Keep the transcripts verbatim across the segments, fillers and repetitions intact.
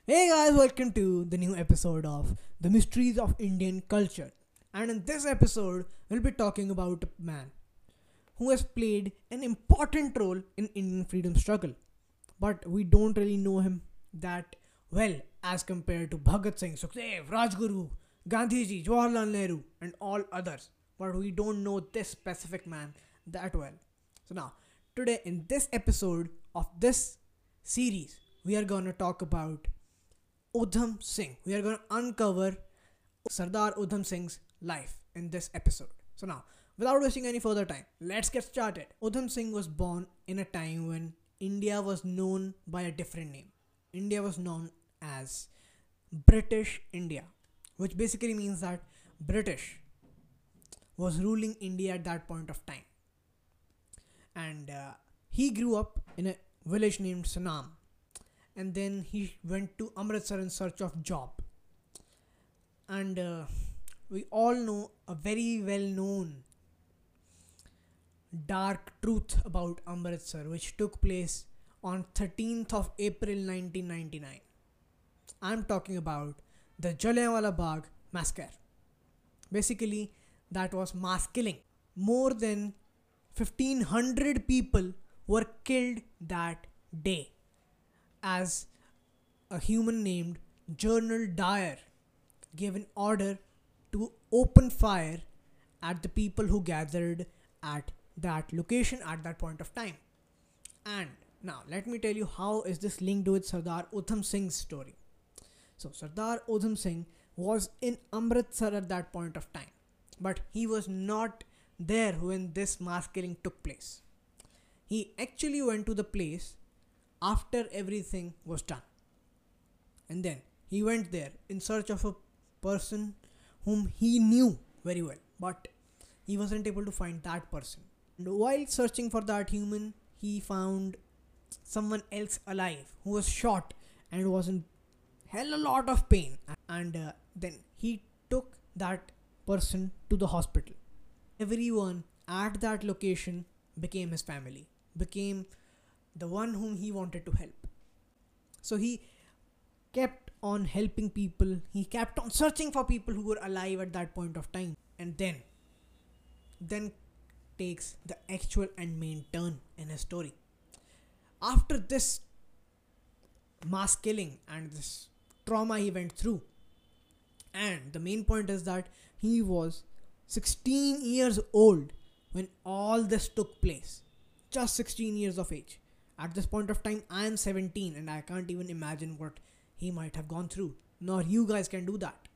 Hey guys, welcome to the new episode of The Mysteries of Indian Culture. And in this episode, we'll be talking about a man who has played an important role in Indian freedom struggle. But we don't really know him that well as compared to Bhagat Singh, Sukhdev, Rajguru, Gandhiji, Jawaharlal Nehru, and all others. But we don't know this specific man that well. So now, today in this episode of this series, we are gonna talk about Udham Singh. We are going to uncover Sardar Udham Singh's life in this episode. So now, without wasting any further time, let's get started. Udham Singh was born in a time when India was known by a different name. India was known as British India, which basically means that British was ruling India at that point of time. And uh, he grew up in a village named Sanam, and then he went to Amritsar in search of job. And uh, we all know a very well known dark truth about Amritsar, which took place on thirteenth of April nineteen ninety-nine. I'm talking about the Jallianwala Bagh massacre. Basically, that was mass killing. More than fifteen hundred people were killed that day, as a human named General Dyer gave an order to open fire at the people who gathered at that location at that point of time. And now let me tell you how is this linked with Sardar Udham Singh's story. So Sardar Udham Singh was in Amritsar at that point of time, but he was not there when this mass killing took place. He actually went to the place after everything was done. And then he went there in search of a person whom he knew very well, but he wasn't able to find that person. And while searching for that human, he found someone else alive who was shot and was in hell a lot of pain. And uh, then he took that person to the hospital. Everyone at that location became his family, became the one whom he wanted to help. So he kept on helping people, he kept on searching for people who were alive at that point of time. And then, then takes the actual and main turn in his story. After this mass killing and this trauma he went through, and the main point is that he was sixteen years old when all this took place. Just sixteen years of age. At this point of time, I am seventeen and I can't even imagine what he might have gone through. Nor you guys can do that.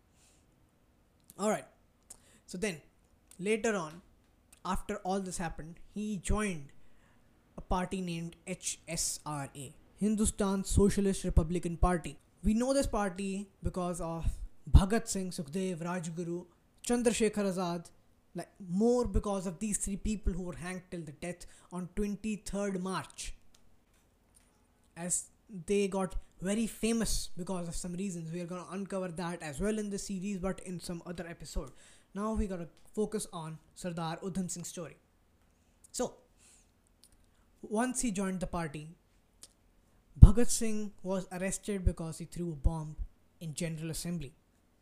Alright. So then, later on, after all this happened, he joined a party named H S R A, Hindustan Socialist Republican Party. We know this party because of Bhagat Singh, Sukhdev, Rajguru, Chandrasekhar Azad, like more because of these three people who were hanged till the death on twenty-third March, as they got very famous because of some reasons. We are going to uncover that as well in this series, but in some other episode. Now we got to focus on Sardar Udham Singh's story. So once he joined the party, Bhagat Singh was arrested because he threw a bomb in General Assembly.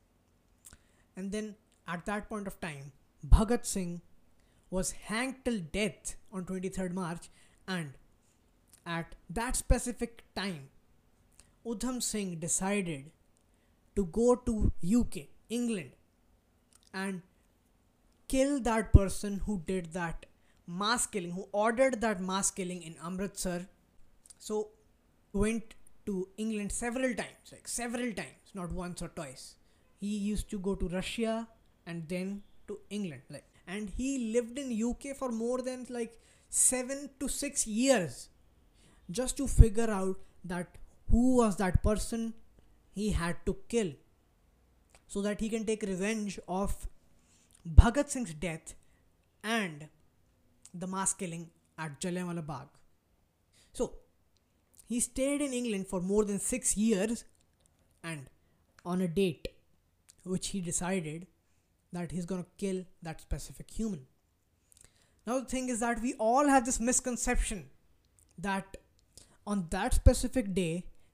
And then at that point of time, Bhagat Singh was hanged till death on twenty-third March, and at that specific time, Udham Singh decided to go to U K, England, and kill that person who did that mass killing, who ordered that mass killing in Amritsar. So went to England several times, like several times, not once or twice. He used to go to Russia and then to England, like, and he lived in U K for more than like seven to six years just to figure out that who was that person he had to kill, so that he can take revenge of Bhagat Singh's death and the mass killing at Jallianwala Bagh. So he stayed in England for more than six years, and on a date which he decided that he's gonna kill that specific human. Now the thing is that we all have this misconception that on that specific day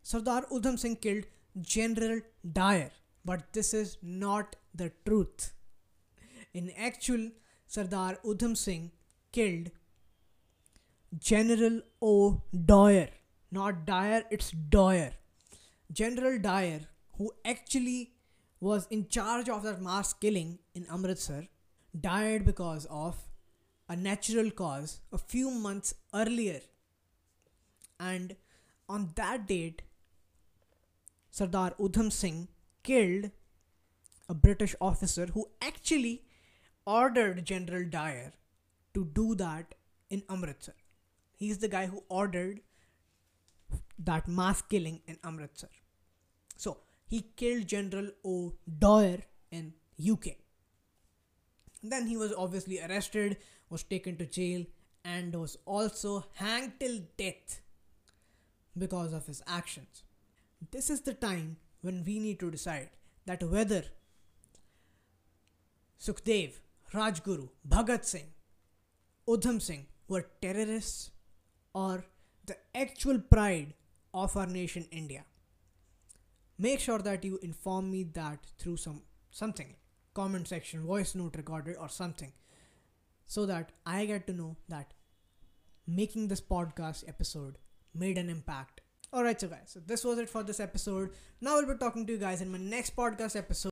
Sardar Udham Singh killed General Dyer, but this is not the truth. In actual, Sardar Udham Singh killed General O. Dwyer. Not Dyer, it's Dwyer. General Dyer, who actually was in charge of that mass killing in Amritsar, died because of a natural cause a few months earlier. And on that date, Sardar Udham Singh killed a British officer who actually ordered General Dyer to do that in Amritsar. He's the guy who ordered that mass killing in Amritsar. So he killed General O. Dwyer in U K. Then he was obviously arrested, was taken to jail, and was also hanged till death because of his actions. This is the time when we need to decide that whether Sukhdev, Rajguru, Bhagat Singh, Udham Singh were terrorists or the actual pride of our nation India. Make sure that you inform me that through some something, comment section, voice note recorded or something, so that I get to know that making this podcast episode made an impact. Alright, so guys, so this was it for this episode. Now I'll be talking to you guys in my next podcast episode.